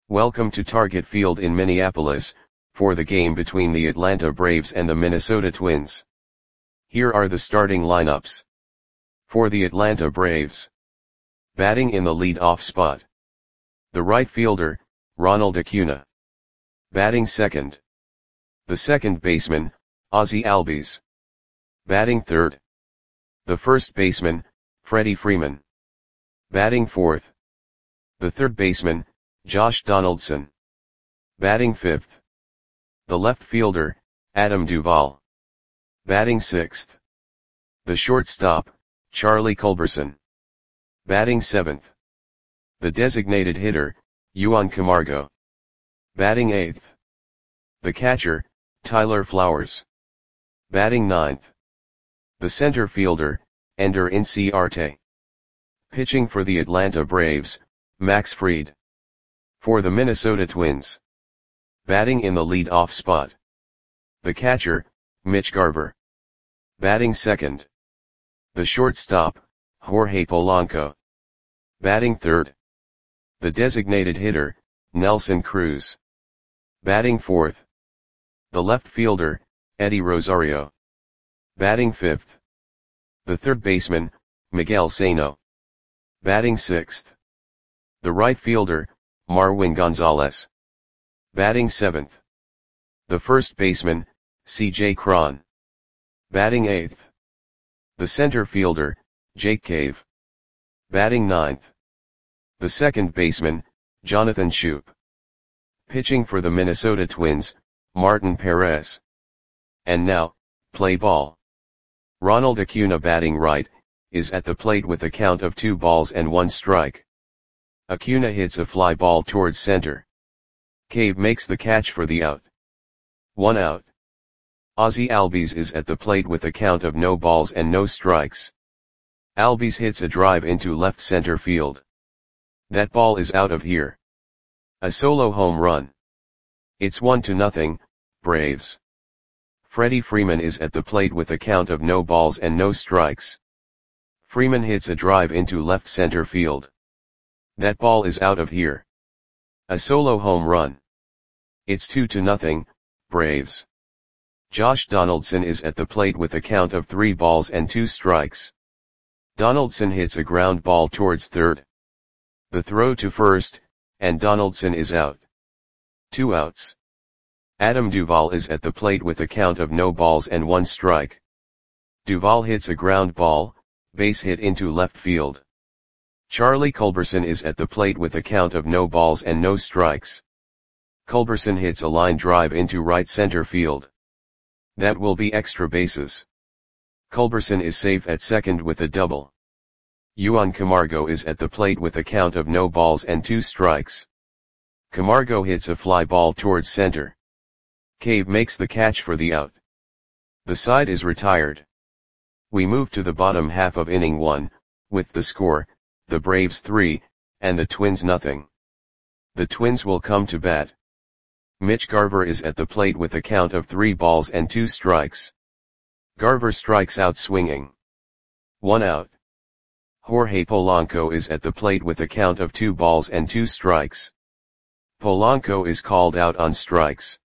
Welcome to Target Field in Minneapolis, for the game between the Atlanta Braves and the Minnesota Twins. Here are the starting lineups. For the Atlanta Braves. Batting in the lead-off spot. The right fielder, Ronald Acuna. Batting second. The second baseman, Ozzie Albies. Batting third. The first baseman, Freddie Freeman. Batting fourth. The third baseman, Josh Donaldson. Batting fifth. The left fielder, Adam Duvall. Batting sixth. The shortstop, Charlie Culberson. Batting seventh. The designated hitter, Juan Camargo. Batting eighth. The catcher, Tyler Flowers. Batting ninth. The center fielder, Ender Inciarte. Pitching for the Atlanta Braves, Max Fried. For the Minnesota Twins. Batting in the lead-off spot. The catcher, Mitch Garver. Batting second. The shortstop, Jorge Polanco. Batting third. The designated hitter, Nelson Cruz. Batting fourth. The left fielder, Eddie Rosario. Batting fifth. The third baseman, Miguel Sano. Batting sixth. The right fielder, Marwin Gonzalez. Batting seventh. The first baseman, C.J. Cron. Batting eighth. The center fielder, Jake Cave. Batting ninth. The second baseman, Jonathan Schoop. Pitching for the Minnesota Twins, Martin Perez. And now, play ball. Ronald Acuna batting right, is at the plate with a count of 2-1 strike. Acuna hits a fly ball towards center. Cave makes the catch for the out. 1 out. Ozzie Albies is at the plate with a count of no balls and no strikes. Albies hits a drive into left center field. That ball is out of here. A solo home run. It's 1-0, Braves. Freddie Freeman is at the plate with a count of no balls and no strikes. Freeman hits a drive into left center field. That ball is out of here. A solo home run. It's 2-0, Braves. Josh Donaldson is at the plate with a count of 3-2 strikes. Donaldson hits a ground ball towards third. The throw to first, and Donaldson is out. 2 outs. Adam Duvall is at the plate with a count of no balls and 1 strike. Duvall hits a ground ball, base hit into left field. Charlie Culberson is at the plate with a count of no balls and no strikes. Culberson hits a line drive into right center field. That will be extra bases. Culberson is safe at second with a double. Juan Camargo is at the plate with a count of no balls and 2 strikes. Camargo hits a fly ball towards center. Cave makes the catch for the out. The side is retired. We move to the bottom half of inning 1, with the score, the Braves 3, and the Twins 0. The Twins will come to bat. Mitch Garver is at the plate with a count of 3-2 strikes. Garver strikes out swinging. 1 out. Jorge Polanco is at the plate with a count of 2-2 strikes. Polanco is called out on strikes.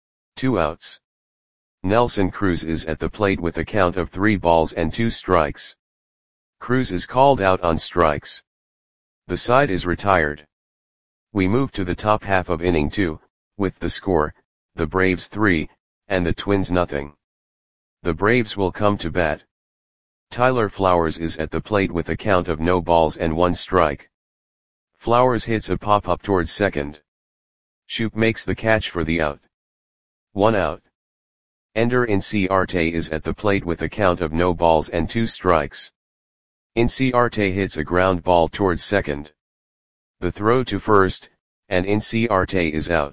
2 outs. Nelson Cruz is at the plate with a count of 3-2 strikes. Cruz is called out on strikes. The side is retired. We move to the top half of inning 2, with the score, the Braves 3, and the Twins 0. The Braves will come to bat. Tyler Flowers is at the plate with a count of no balls and 1 strike. Flowers hits a pop-up towards second. Schoop makes the catch for the out. 1 out. Ender Inciarte is at the plate with a count of no balls and 2 strikes. Inciarte hits a ground ball towards second. The throw to first, and Inciarte is out.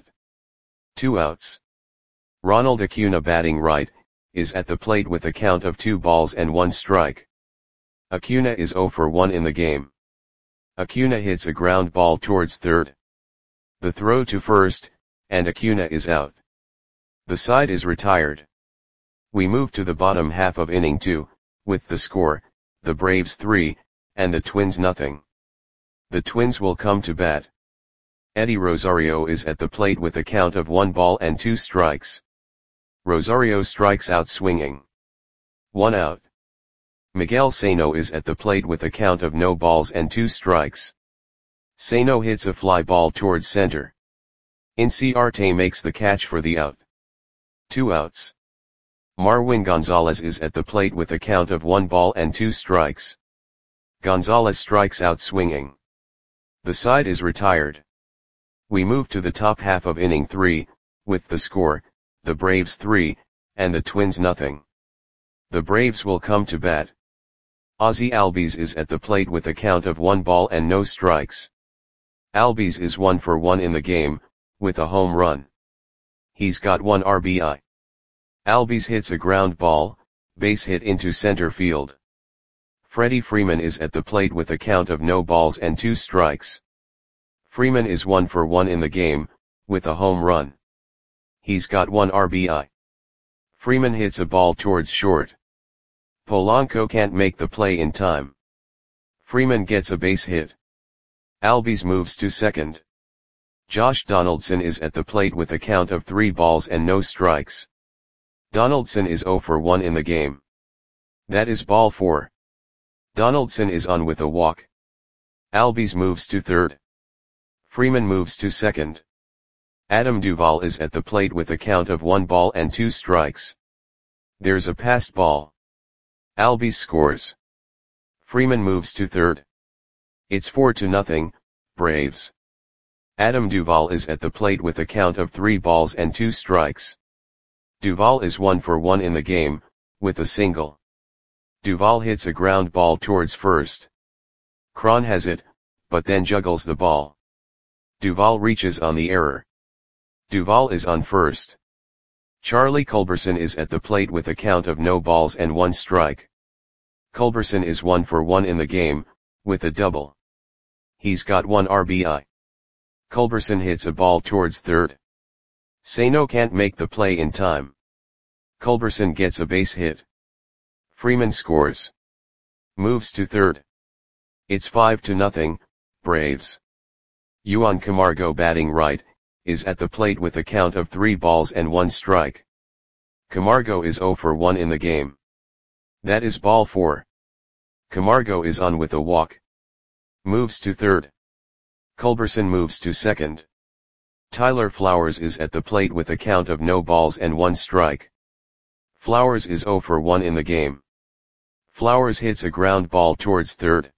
2 outs. Ronald Acuna batting right, is at the plate with a count of 2-1 strike. Acuna is 0 for 1 in the game. Acuna hits a ground ball towards third. The throw to first, and Acuna is out. The side is retired. We move to the bottom half of inning 2, with the score, the Braves 3, and the Twins 0. The Twins will come to bat. Eddie Rosario is at the plate with a count of 1 ball and 2 strikes. Rosario strikes out swinging. 1 out. Miguel Sano is at the plate with a count of no balls and 2 strikes. Sano hits a fly ball towards center. Inciarte makes the catch for the out. 2 outs. Marwin Gonzalez is at the plate with a count of 1 ball and 2 strikes. Gonzalez strikes out swinging. The side is retired. We move to the top half of inning 3, with the score, the Braves 3, and the Twins nothing. The Braves will come to bat. Ozzie Albies is at the plate with a count of 1 ball and no strikes. Albies is 1 for 1 in the game, with a home run. He's got 1 RBI. Albies hits a ground ball, base hit into center field. Freddie Freeman is at the plate with a count of no balls and 2 strikes. Freeman is 1 for 1 in the game, with a home run. He's got 1 RBI. Freeman hits a ball towards short. Polanco can't make the play in time. Freeman gets a base hit. Albies moves to second. Josh Donaldson is at the plate with a count of 3 balls and no strikes. Donaldson is 0 for 1 in the game. That is ball 4. Donaldson is on with a walk. Albies moves to third. Freeman moves to second. Adam Duvall is at the plate with a count of 1 ball and 2 strikes. There's a passed ball. Albies scores. Freeman moves to third. It's 4-0, Braves. Adam Duvall is at the plate with a count of 3 balls and 2 strikes. Duvall is 1 for 1 in the game, with a single. Duvall hits a ground ball towards first. Cron has it, but then juggles the ball. Duvall reaches on the error. Duvall is on first. Charlie Culberson is at the plate with a count of no balls and 1 strike. Culberson is 1 for 1 in the game, with a double. He's got 1 RBI. Culberson hits a ball towards third. Sano can't make the play in time. Culberson gets a base hit. Freeman scores. Moves to third. It's 5-0, Braves. Juan Camargo batting right, is at the plate with a count of 3 balls and 1 strike. Camargo is 0 for 1 in the game. That is ball 4. Camargo is on with a walk. Moves to third. Culberson moves to second. Tyler Flowers is at the plate with a count of no balls and 1 strike. Flowers is 0 for 1 in the game. Flowers hits a ground ball towards third.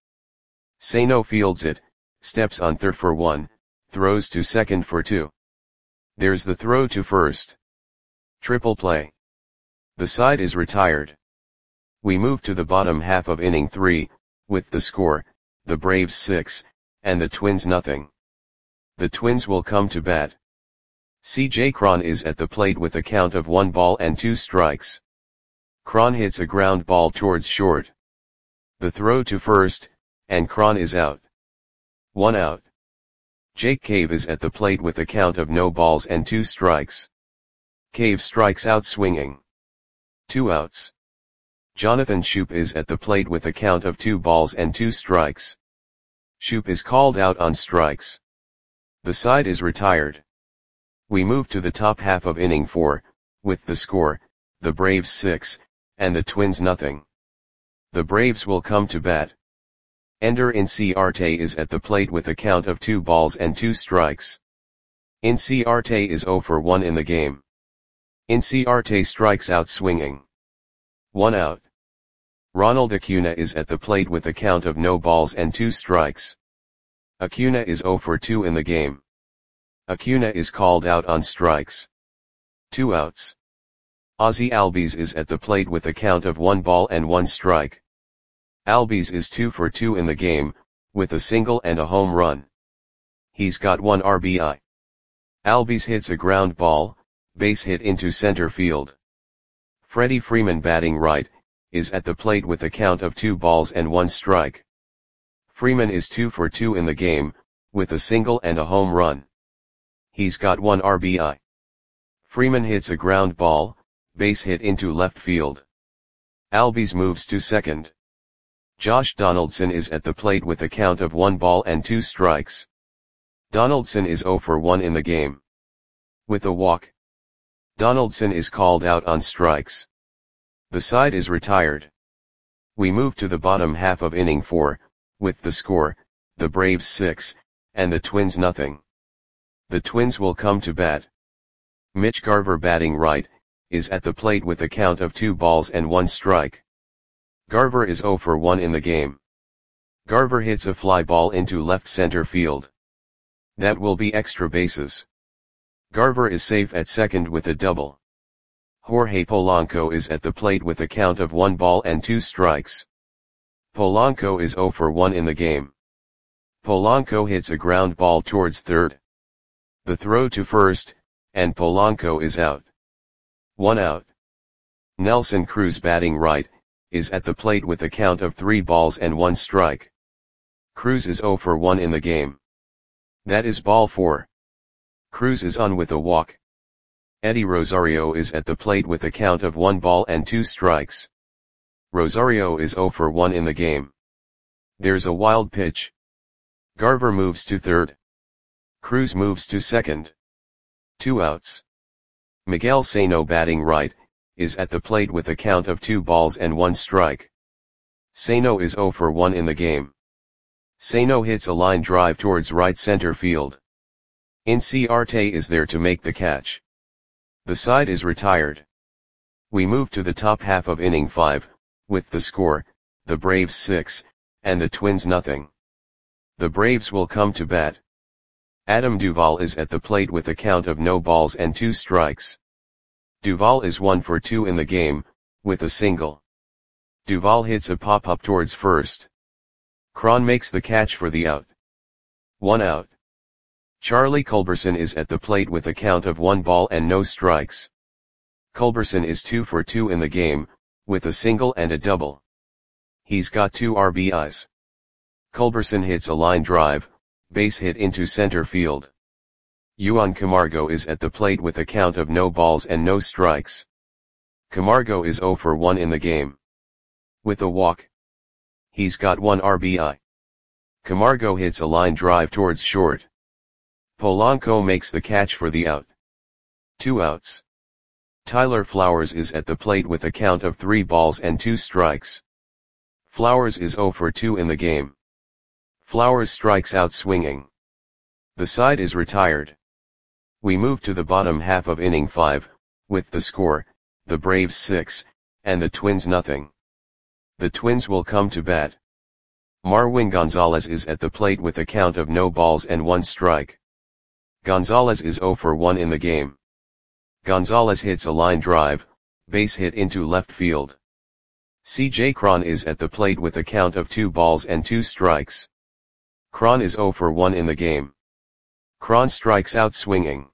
Sano fields it, steps on third for 1, throws to second for 2. There's the throw to first. Triple play. The side is retired. We move to the bottom half of inning 3, with the score, the Braves 6, and the Twins nothing. The Twins will come to bat. C.J. Cron is at the plate with a count of 1 ball and 2 strikes. Cron hits a ground ball towards short. The throw to first, and Cron is out. 1 out. Jake Cave is at the plate with a count of no balls and 2 strikes. Cave strikes out swinging. 2 outs. Jonathan Schoop is at the plate with a count of 2 balls and 2 strikes. Schoop is called out on strikes. The side is retired. We move to the top half of inning 4, with the score, the Braves 6, and the Twins nothing. The Braves will come to bat. Ender Inciarte is at the plate with a count of 2 balls and 2 strikes. Inciarte is 0 for 1 in the game. Inciarte strikes out swinging. 1 out. Ronald Acuna is at the plate with a count of no balls and 2 strikes. Acuna is 0 for 2 in the game. Acuna is called out on strikes. 2 outs. Ozzie Albies is at the plate with a count of 1 ball and 1 strike. Albies is 2 for 2 in the game, with a single and a home run. He's got 1 RBI. Albies hits a ground ball, base hit into center field. Freddie Freeman batting right, is at the plate with a count of 2 balls and 1 strike. Freeman is 2 for 2 in the game, with a single and a home run. He's got 1 RBI. Freeman hits a ground ball, base hit into left field. Albies moves to second. Josh Donaldson is at the plate with a count of 1 ball and 2 strikes. Donaldson is 0 for 1 in the game. With a walk, Donaldson is called out on strikes. The side is retired. We move to the bottom half of inning 4, with the score, the Braves 6, and the Twins nothing. The Twins will come to bat. Mitch Garver, batting right, is at the plate with a count of 2 balls and 1 strike. Garver is 0 for 1 in the game. Garver hits a fly ball into left center field. That will be extra bases. Garver is safe at second with a double. Jorge Polanco is at the plate with a count of 1 ball and 2 strikes. Polanco is 0 for 1 in the game. Polanco hits a ground ball towards third. The throw to first, and Polanco is out. 1 out. Nelson Cruz, batting right, is at the plate with a count of 3 balls and 1 strike. Cruz is 0 for 1 in the game. That is ball 4. Cruz is on with a walk. Eddie Rosario is at the plate with a count of 1 ball and 2 strikes. Rosario is 0 for 1 in the game. There's a wild pitch. Garver moves to third. Cruz moves to second. 2 outs. Miguel Sano, batting right, is at the plate with a count of 2 balls and 1 strike. Sano is 0 for 1 in the game. Sano hits a line drive towards right center field. Inciarte is there to make the catch. The side is retired. We move to the top half of inning 5, with the score, the Braves 6, and the Twins nothing. The Braves will come to bat. Adam Duvall is at the plate with a count of no balls and 2 strikes. Duvall is 1 for 2 in the game, with a single. Duvall hits a pop-up towards first. Cron makes the catch for the out. 1 out. Charlie Culberson is at the plate with a count of 1 ball and no strikes. Culberson is 2 for 2 in the game, with a single and a double. He's got 2 RBIs. Culberson hits a line drive, base hit into center field. Juan Camargo is at the plate with a count of no balls and no strikes. Camargo is 0 for 1 in the game. With a walk, he's got 1 RBI. Camargo hits a line drive towards short. Polanco makes the catch for the out. 2 outs. Tyler Flowers is at the plate with a count of 3 balls and 2 strikes. Flowers is 0 for 2 in the game. Flowers strikes out swinging. The side is retired. We move to the bottom half of inning 5, with the score, the Braves 6, and the Twins nothing. The Twins will come to bat. Marwin Gonzalez is at the plate with a count of no balls and 1 strike. Gonzalez is 0 for 1 in the game. Gonzalez hits a line drive, base hit into left field. C.J. Cron is at the plate with a count of 2 balls and 2 strikes. Cron is 0 for 1 in the game. Cron strikes out swinging.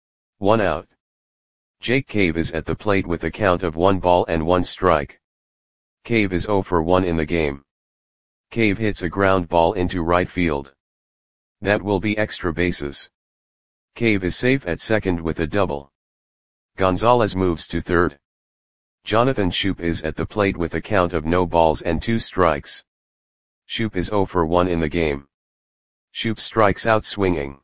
1 out. Jake Cave is at the plate with a count of 1 ball and 1 strike. Cave is 0 for 1 in the game. Cave hits a ground ball into right field. That will be extra bases. Cave is safe at second with a double. Gonzalez moves to third. Jonathan Schoop is at the plate with a count of no balls and 2 strikes. Schoop is 0 for 1 in the game. Schoop strikes out swinging.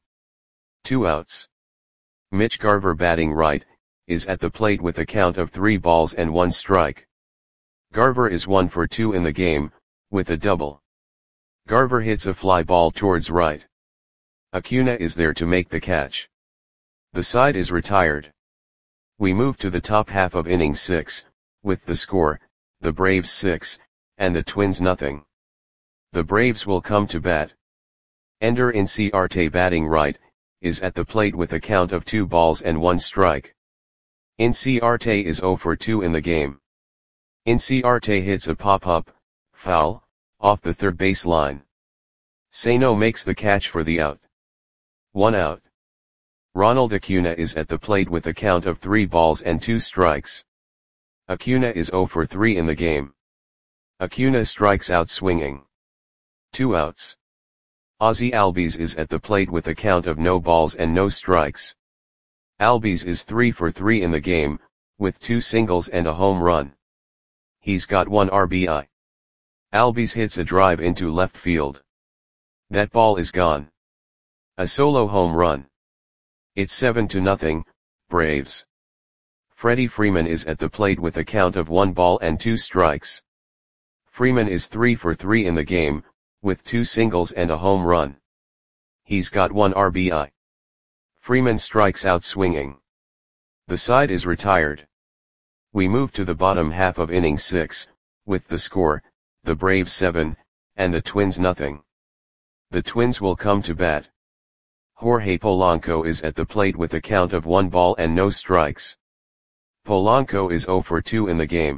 2 outs. Mitch Garver, batting right, is at the plate with a count of 3 balls and 1 strike. Garver is 1 for 2 in the game, with a double. Garver hits a fly ball towards right. Acuna is there to make the catch. The side is retired. We move to the top half of inning 6, with the score, the Braves 6, and the Twins nothing. The Braves will come to bat. Ender Inciarte, batting right, is at the plate with a count of 2 balls and 1 strike. Inciarte is 0 for 2 in the game. Inciarte hits a pop-up, foul, off the third base line. Sano makes the catch for the out. 1 out. Ronald Acuna is at the plate with a count of 3 balls and 2 strikes. Acuna is 0 for 3 in the game. Acuna strikes out swinging. 2 outs. Ozzie Albies is at the plate with a count of no balls and no strikes. Albies is 3 for 3 in the game, with 2 singles and a home run. He's got 1 RBI. Albies hits a drive into left field. That ball is gone. A solo home run. It's 7-0, Braves. Freddie Freeman is at the plate with a count of 1 ball and 2 strikes. Freeman is 3 for 3 in the game, with 2 singles and a home run. He's got 1 RBI. Freeman strikes out swinging. The side is retired. We move to the bottom half of inning 6, with the score, the Braves 7, and the Twins nothing. The Twins will come to bat. Jorge Polanco is at the plate with a count of 1 ball and no strikes. Polanco is 0 for 2 in the game.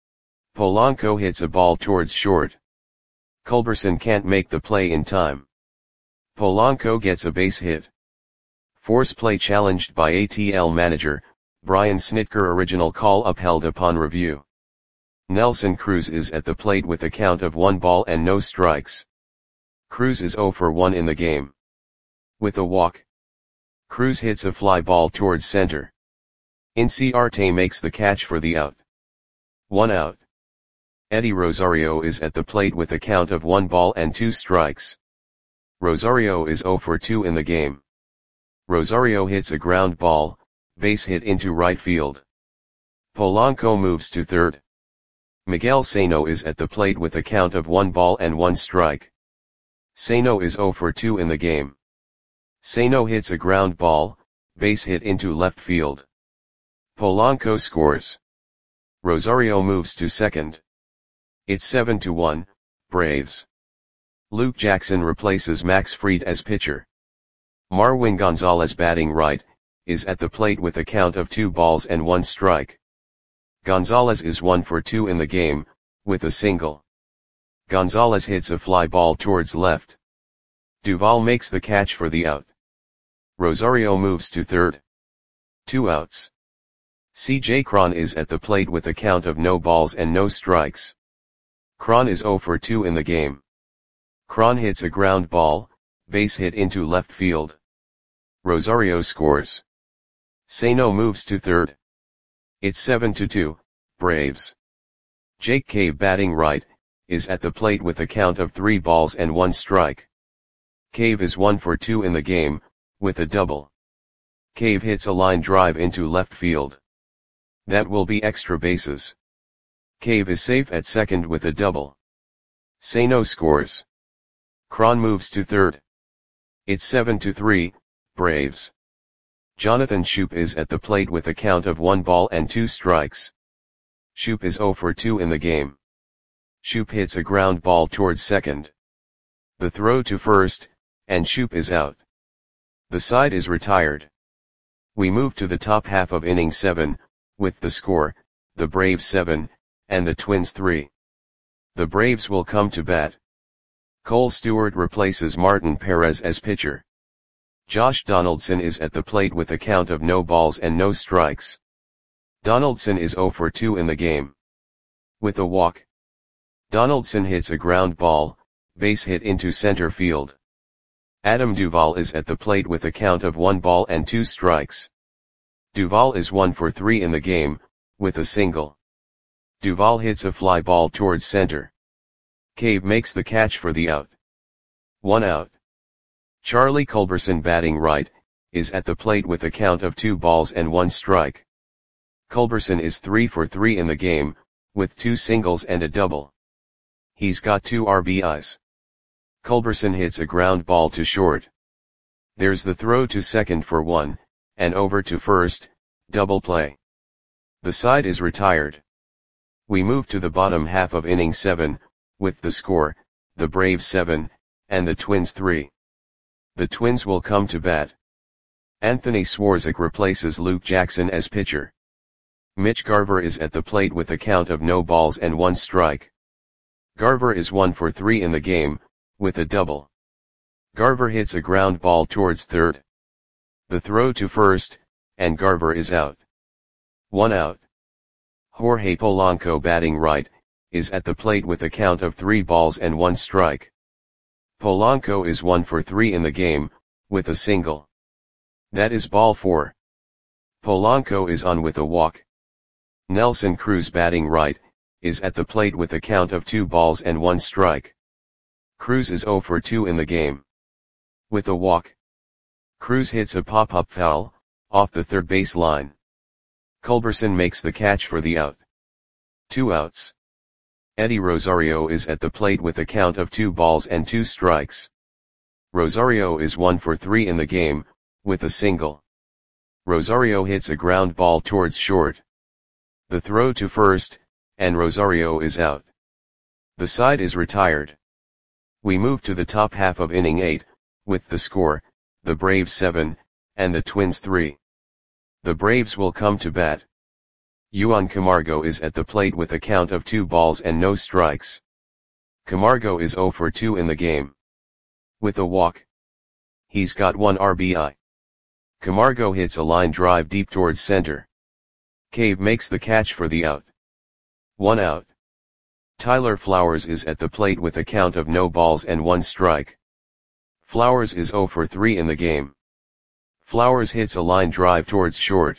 Polanco hits a ball towards short. Culberson can't make the play in time. Polanco gets a base hit. Force play challenged by ATL manager, Brian Snitker. Original call upheld upon review. Nelson Cruz is at the plate with a count of 1 ball and no strikes. Cruz is 0 for 1 in the game. With a walk. Cruz hits a fly ball towards center. Inciarte makes the catch for the out. 1 out. Eddie Rosario is at the plate with a count of 1 ball and 2 strikes. Rosario is 0 for 2 in the game. Rosario hits a ground ball, base hit into right field. Polanco moves to third. Miguel Sano is at the plate with a count of 1 ball and 1 strike. Sano is 0 for 2 in the game. Sano hits a ground ball, base hit into left field. Polanco scores. Rosario moves to second. It's 7-1, Braves. Luke Jackson replaces Max Fried as pitcher. Marwin Gonzalez, batting right, is at the plate with a count of 2 balls and 1 strike. Gonzalez is 1 for 2 in the game, with a single. Gonzalez hits a fly ball towards left. Duvall makes the catch for the out. Rosario moves to third. 2 outs. CJ Cron is at the plate with a count of no balls and no strikes. Cron is 0 for 2 in the game. Cron hits a ground ball, base hit into left field. Rosario scores. Sano moves to third. It's 7-2, Braves. Jake Cave, batting right, is at the plate with a count of 3 balls and 1 strike. Cave is 1 for 2 in the game, with a double. Cave hits a line drive into left field. That will be extra bases. Cave is safe at second with a double. Sano scores. Cron moves to third. It's 7-3, Braves. Jonathan Schoop is at the plate with a count of 1 ball and 2 strikes. Schoop is 0 for 2 in the game. Schoop hits a ground ball towards second. The throw to first, and Schoop is out. The side is retired. We move to the top half of inning 7, with the score, the Braves 7, and the Twins 3. The Braves will come to bat. Cole Stewart replaces Martin Perez as pitcher. Josh Donaldson is at the plate with a count of no balls and no strikes. Donaldson is 0 for 2 in the game. With a walk. Donaldson hits a ground ball, base hit into center field. Adam Duvall is at the plate with a count of 1 ball and 2 strikes. Duvall is 1 for 3 in the game, with a single. Duvall hits a fly ball towards center. Cave makes the catch for the out. 1 out. Charlie Culberson, batting right, is at the plate with a count of 2 balls and 1 strike. Culberson is 3 for 3 in the game, with 2 singles and a double. He's got 2 RBIs. Culberson hits a ground ball to short. There's the throw to second for 1, and over to first, double play. The side is retired. We move to the bottom half of inning 7, with the score, the Braves 7, and the Twins 3. The Twins will come to bat. Anthony Swarzak replaces Luke Jackson as pitcher. Mitch Garver is at the plate with a count of no balls and 1 strike. Garver is 1 for 3 in the game, with a double. Garver hits a ground ball towards third. The throw to first, and Garver is out. 1 out. Jorge Polanco, batting right, is at the plate with a count of 3 balls and 1 strike. Polanco is 1 for 3 in the game, with a single. That is ball 4. Polanco is on with a walk. Nelson Cruz, batting right, is at the plate with a count of 2 balls and 1 strike. Cruz is 0 for 2 in the game. With a walk. Cruz hits a pop-up foul, off the third base line. Culberson makes the catch for the out. 2 outs. Eddie Rosario is at the plate with a count of 2 balls and 2 strikes. Rosario is 1 for 3 in the game, with a single. Rosario hits a ground ball towards short. The throw to first, and Rosario is out. The side is retired. We move to the top half of inning 8, with the score, the Braves 7, and the Twins 3. The Braves will come to bat. Juan Camargo is at the plate with a count of 2 balls and no strikes. Camargo is 0 for 2 in the game. With a walk. He's got 1 RBI. Camargo hits a line drive deep towards center. Cave makes the catch for the out. 1 out. Tyler Flowers is at the plate with a count of no balls and 1 strike. Flowers is 0 for 3 in the game. Flowers hits a line drive towards short.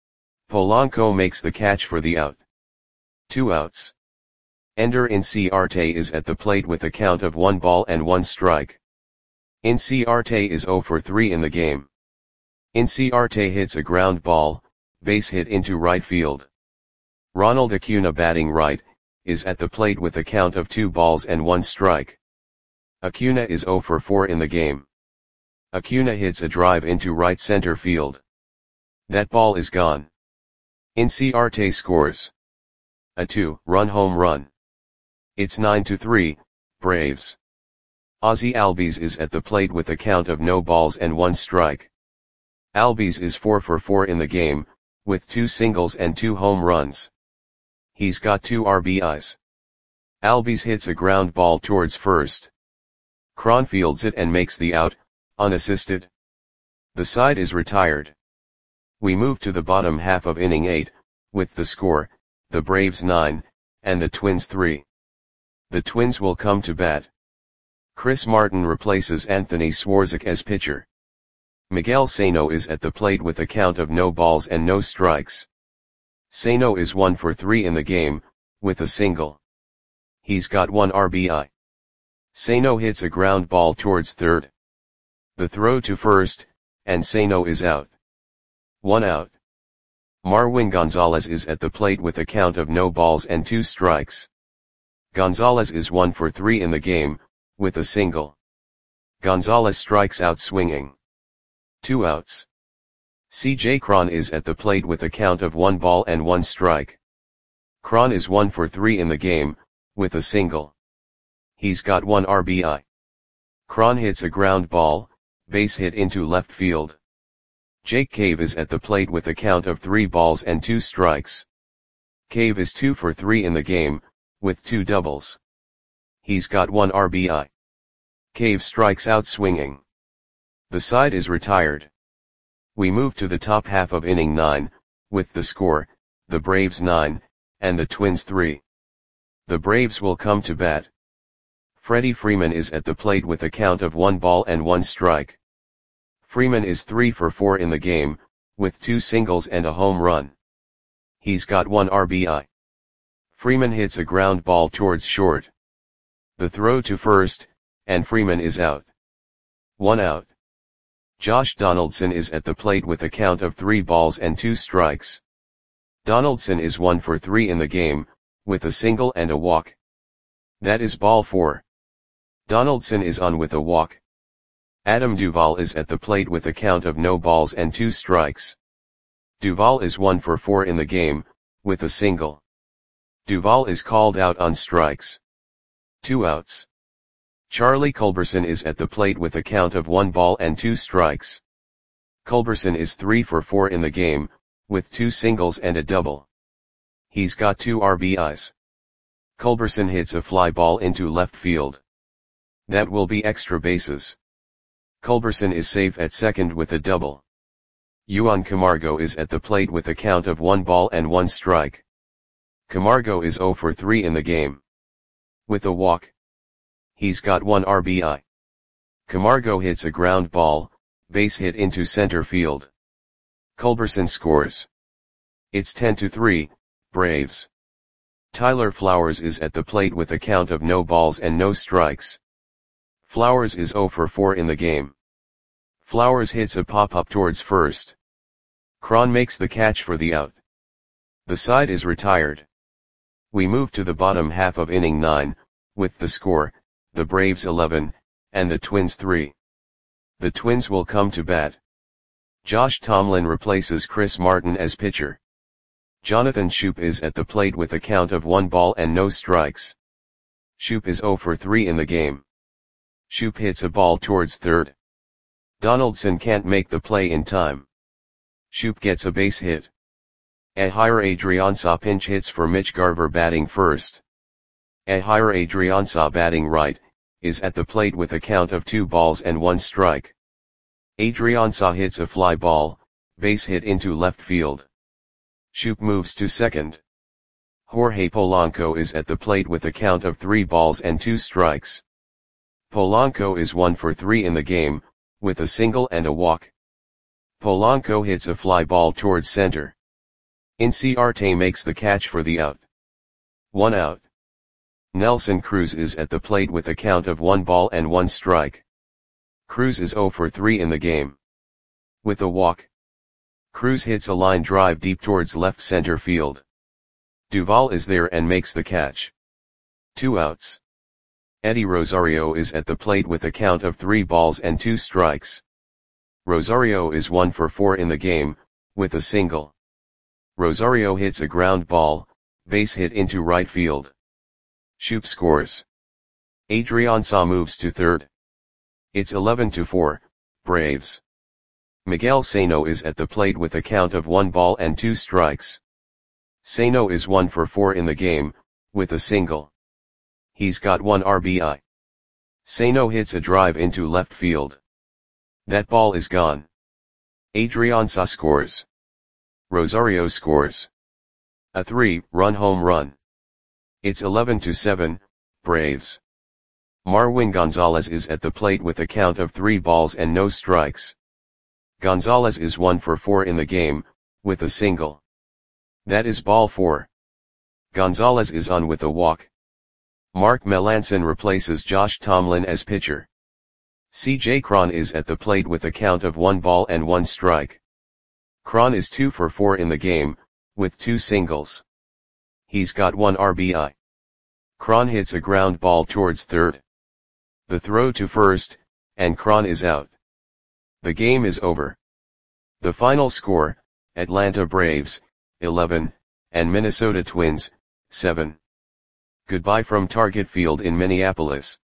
Polanco makes the catch for the out. 2 outs. Ender Inciarte is at the plate with a count of 1 ball and 1 strike. Inciarte is 0 for 3 in the game. Inciarte hits a ground ball, base hit into right field. Ronald Acuna, batting right, is at the plate with a count of 2 balls and 1 strike. Acuna is 0 for 4 in the game. Acuna hits a drive into right center field. That ball is gone. Inciarte scores a 2-run home run. It's 9-3, Braves. Ozzie Albies is at the plate with a count of no balls and 1 strike. Albies is 4 for 4 in the game, with 2 singles and 2 home runs. He's got 2 RBIs. Albies hits a ground ball towards first. Cron fields it and makes the out, unassisted. The side is retired. We move to the bottom half of inning 8, with the score, the Braves 9, and the Twins 3. The Twins will come to bat. Chris Martin replaces Anthony Swarzak as pitcher. Miguel Sano is at the plate with a count of no balls and no strikes. Sano is 1 for 3 in the game, with a single. He's got 1 RBI. Sano hits a ground ball towards third. The throw to first, and Sano is out. 1 out. Marwin Gonzalez is at the plate with a count of no balls and 2 strikes. Gonzalez is 1 for 3 in the game, with a single. Gonzalez strikes out swinging. 2 outs. CJ Cron is at the plate with a count of 1 ball and 1 strike. Cron is 1 for 3 in the game, with a single. He's got 1 RBI. Cron hits a ground ball, base hit into left field. Jake Cave is at the plate with a count of 3 balls and 2 strikes. Cave is 2 for 3 in the game, with 2 doubles. He's got 1 RBI. Cave strikes out swinging. The side is retired. We move to the top half of inning 9, with the score, the Braves 9, and the Twins 3. The Braves will come to bat. Freddie Freeman is at the plate with a count of 1 ball and 1 strike. Freeman is 3 for 4 in the game, with 2 singles and a home run. He's got 1 RBI. Freeman hits a ground ball towards short. The throw to first, and Freeman is out. 1 out. Josh Donaldson is at the plate with a count of 3 balls and 2 strikes. Donaldson is 1 for 3 in the game, with a single and a walk. That is ball 4. Donaldson is on with a walk. Adam Duvall is at the plate with a count of no balls and 2 strikes. Duvall is 1 for 4 in the game, with a single. Duvall is called out on strikes. 2 outs. Charlie Culberson is at the plate with a count of 1 ball and 2 strikes. Culberson is 3 for 4 in the game, with 2 singles and a double. He's got 2 RBIs. Culberson hits a fly ball into left field. That will be extra bases. Culberson is safe at second with a double. Juan Camargo is at the plate with a count of 1 ball and 1 strike. Camargo is 0 for 3 in the game. With a walk. He's got 1 RBI. Camargo hits a ground ball, base hit into center field. Culberson scores. It's 10-3, Braves. Tyler Flowers is at the plate with a count of no balls and no strikes. Flowers is 0 for 4 in the game. Flowers hits a pop-up towards first. Cron makes the catch for the out. The side is retired. We move to the bottom half of inning 9, with the score, the Braves 11, and the Twins 3. The Twins will come to bat. Josh Tomlin replaces Chris Martin as pitcher. Jonathan Schoop is at the plate with a count of 1 ball and no strikes. Schoop is 0 for 3 in the game. Schoop hits a ball towards third. Donaldson can't make the play in time. Schoop gets a base hit. Ehire Adrianza pinch hits for Mitch Garver batting first. Ehire Adrianza batting right, is at the plate with a count of 2 balls and 1 strike. Adrianza hits a fly ball, base hit into left field. Schoop moves to second. Jorge Polanco is at the plate with a count of 3 balls and 2 strikes. Polanco is 1 for 3 in the game, with a single and a walk. Polanco hits a fly ball towards center. Inciarte makes the catch for the out. 1 out. Nelson Cruz is at the plate with a count of 1 ball and 1 strike. Cruz is 0 for 3 in the game. With a walk. Cruz hits a line drive deep towards left center field. Duvall is there and makes the catch. 2 outs. Eddie Rosario is at the plate with a count of 3 balls and 2 strikes. Rosario is 1 for 4 in the game, with a single. Rosario hits a ground ball, base hit into right field. Schoop scores. Adrianza moves to third. It's 11-4, Braves. Miguel Sano is at the plate with a count of 1 ball and 2 strikes. Sano is 1 for 4 in the game, with a single. He's got 1 RBI. Sano hits a drive into left field. That ball is gone. Adrianza scores. Rosario scores. A 3-run home run. It's 11-7, Braves. Marwin Gonzalez is at the plate with a count of 3 balls and no strikes. Gonzalez is 1 for 4 in the game, with a single. That is ball 4. Gonzalez is on with a walk. Mark Melancon replaces Josh Tomlin as pitcher. C.J. Cron is at the plate with a count of 1 ball and 1 strike. Cron is 2 for 4 in the game, with 2 singles. He's got 1 RBI. Cron hits a ground ball towards third. The throw to first, and Cron is out. The game is over. The final score, Atlanta Braves, 11, and Minnesota Twins, 7. Goodbye from Target Field in Minneapolis.